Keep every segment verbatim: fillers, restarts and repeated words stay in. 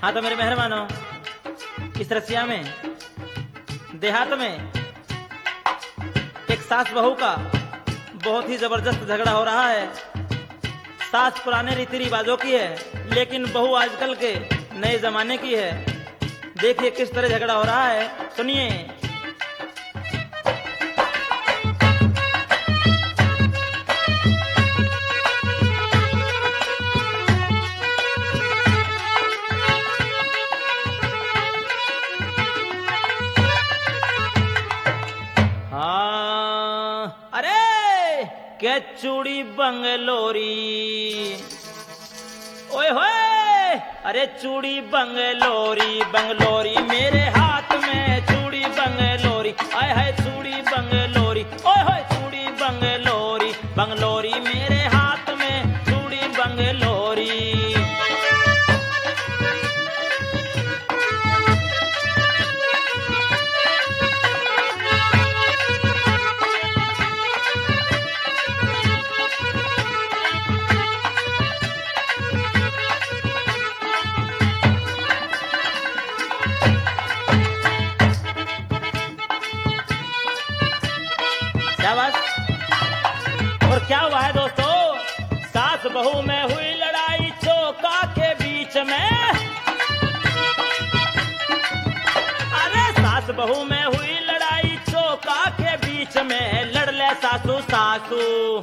हाँ तो मेरे मेहरबानों, इस रसिया में देहात में एक सास बहू का बहुत ही जबरदस्त झगड़ा हो रहा है। सास पुराने रीति रिवाजों की है, लेकिन बहू आजकल के नए जमाने की है। देखिए किस तरह झगड़ा हो रहा है, सुनिए। हाँ, अरे क्या चूड़ी बंगलोरी, ओए होए, अरे चूड़ी बंगलोरी, बंगलोरी मेरे हाथ में चूड़ी बंगलोरी, आय हाय चूड़ी बंगलोरी, ओए होए चूड़ी बंगलोरी, बंगलोरी मेरे हाथ में चूड़ी बंगलोरी। और क्या हुआ है दोस्तों, सास बहू में हुई लड़ाई चौका के बीच में। अरे सास बहू में हुई लड़ाई चौका के बीच में, लड़ ले सासू सासू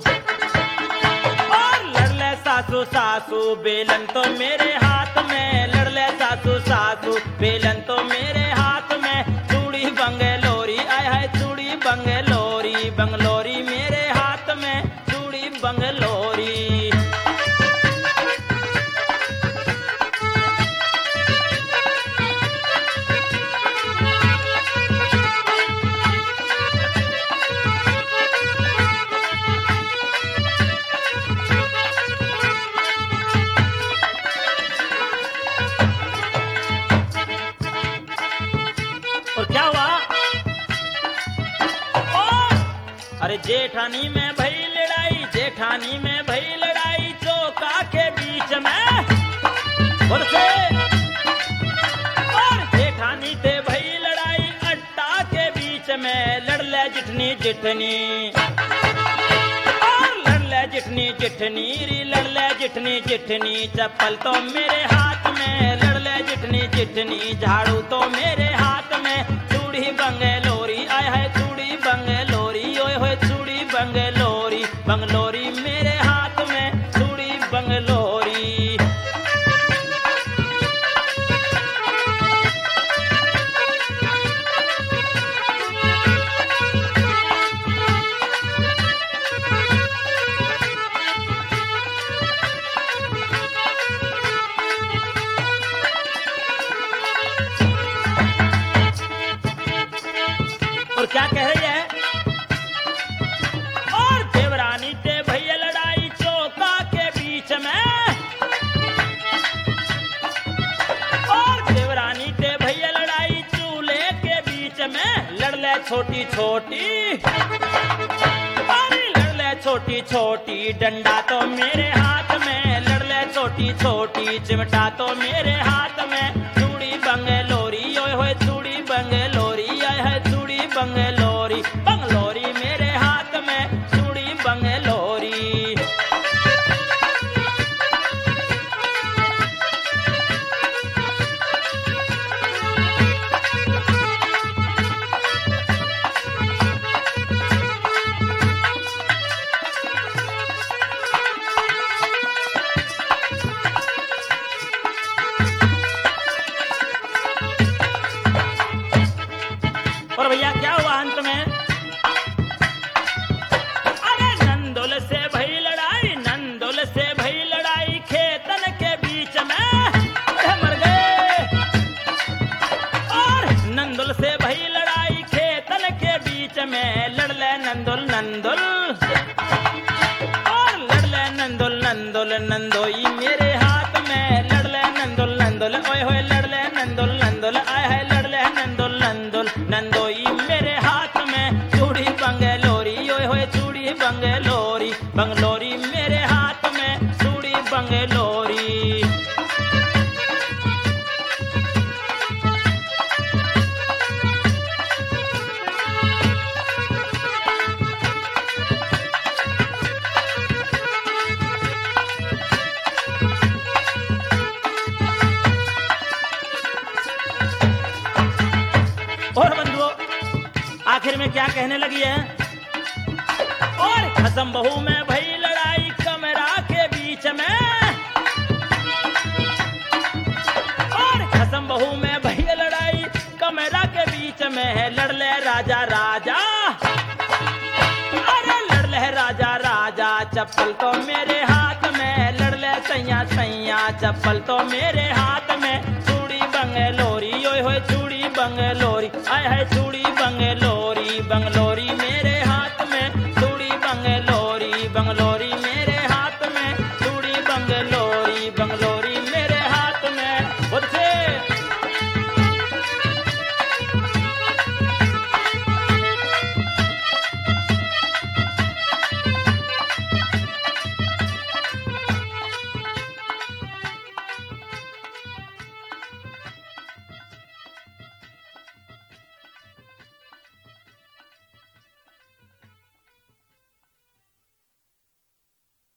और लड़ ले सासू सासू, बेलन तो मेरे हाथ में, लड़ ले सासू सासू, बेलन तो मेरे हाथ में, चूड़ी बंगलोरी, आय हाय चूड़ी बंगलोरी, बंगलोरी मेरे हाथ में चूड़ी बंगलोरी। और क्या हुआ, अरे जेठानी में भई लड़ाई, जेठानी में भई लड़ाई चौका के बीच में, और से और जेठानी ते भई लड़ाई अट्टा के बीच में, लड़ ले जिठनी जिठनी और लड़ ले जिठनी जिठनी री, लड़ ले जिठनी जिठनी, चप्पल तो मेरे हाथ में, लड़ ले जिठनी जिठनी, झाड़ू तो मेरे हाथ में, चूड़ी बंगलोरी, आय हाय चूड़ी बंगलोरी, ओए होए चूड़ी बंगलोरी, बंगलोरी मेरे हाथ में चूड़ी बंगलोरी। और क्या कह रही है, और देवरानी ते भैया लड़ाई चौका के बीच में, और देवरानी ते भैया लड़ाई चूल्हे के बीच में, लड़ ले छोटी छोटी, अरे लड़ ले छोटी छोटी, डंडा तो मेरे हाथ में, लड़ ले छोटी छोटी, चिमटा तो मेरे हाथ में, चूड़ी बंगलोरी, ओए होए चूड़ी बंगलोरी, आय है चूड़ी बंगलोरी, बंगलोरी मेरे हाथ में चूड़ी बंगलोरी। और भैया क्या हुआ अंत में, अरे नंदोल से भई लड़ाई, नंदोल से भई लड़ाई खेतन के बीच में, अरे मर गए, और नंदोल से भई लड़ाई खेतन के बीच में, लड़ ले नंदोल नंदोल और लड़ ले नंदोल नंदोल, नंदोई मेरे हाथ में, लड़ ले नंदोल नंदोल, ओए होए लड़ ले नंदोल नंदोल, आय है लड़ ले नंदोल नंदोल, नंदोई मेरे हाथ में चूड़ी बंगलोरी, ओए होए चूड़ी बंगलोरी, बंगलोरी मेरे हाथ में चूड़ी बंगलोरी। आखिर में क्या कहने लगी है? और खसम बहू में भई लड़ाई कमरा के बीच में, और खसम बहू में भई लड़ाई कमरा के बीच में, लड़ ले राजा राजा, अरे लड़ ले राजा राजा, चप्पल तो मेरे हाथ में, लड़ ले सैया सैया, चप्पल तो मेरे हाथ में, चूड़ी बंगलोरी ओए होए चूड़ी बंगलोरी, आय है चूड़ी बंगलोरी बंगलोरी।